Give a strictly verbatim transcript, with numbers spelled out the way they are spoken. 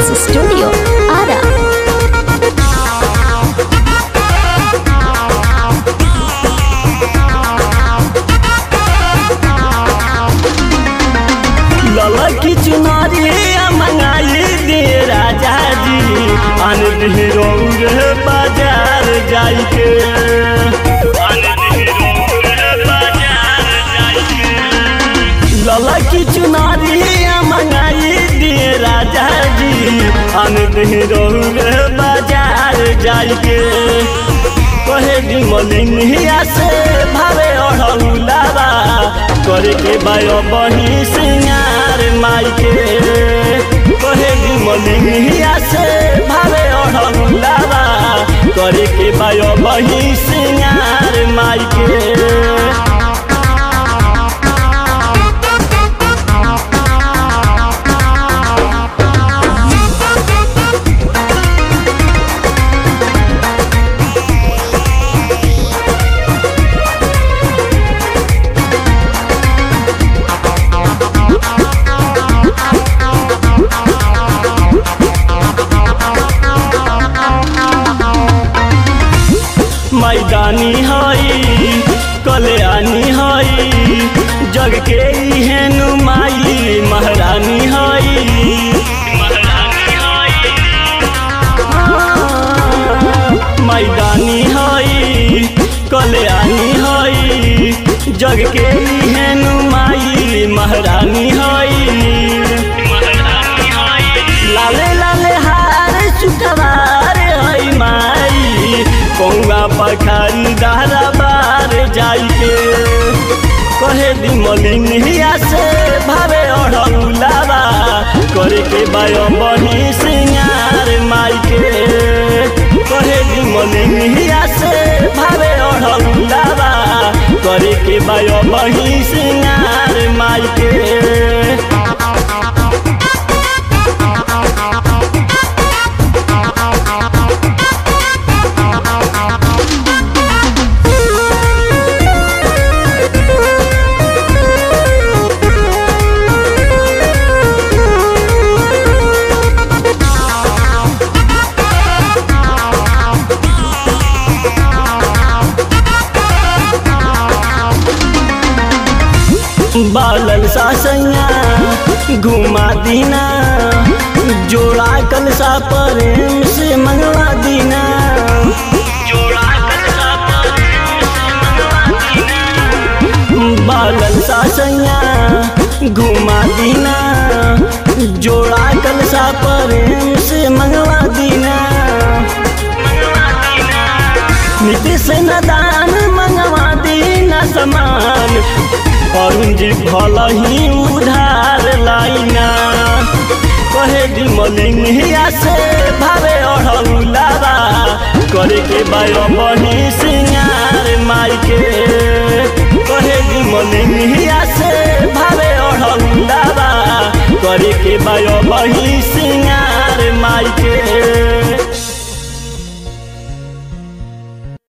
Films Studio, Ara. लाला की चुनारी मंगाई दे राजा जी आन दे रौंग बाजार जाई के आन दे रौंग बाजार जाई के लाला की चुनारी मंगाई दे राजा जी आन दे रौंग बाजार जाई के कहे दी मलिनिया से भावे ओढ़ौलावा करे के बायो बही सिंगार माई के कहे दी मलिनिया से भावे ओढ़ौलावा करे के बायो बही सिंगार माई के मैदानी हई कल्याणी हई जग के हेनु माई महारानी हई मैदानी हई कल्याणी हई जग के हेनु माई महारानी हई लाले लाले हार सुखवार हई माई कौआ पखारी दारा बार जाई के कहे दी मलिनिया से भावे ओढ़ौलावा करे के बायो बही सिंगार माई के कहे दी मलिनिया से भावे ओढ़ौलावा करे के बायो बही सिंगार माई के बालल सासैया घुमा दीना जोड़ा कलसा प्रेम से मंगवा दीना जोड़ा कलसा प्रेम से मंगवा दीना बालल सासैया घुमा दीना जोड़ा कलसा प्रेम से मंगवा दीना नीतीश नदान मंगवा दीना समान अरुण जी भला ही उधार लाइना कहे दी मलिनिया से भावे ओढ़ौलावा करे के बायो बही सिंगार माई के कहे दी मलिनिया से भावे ओढ़ौलावा करे के बायो बही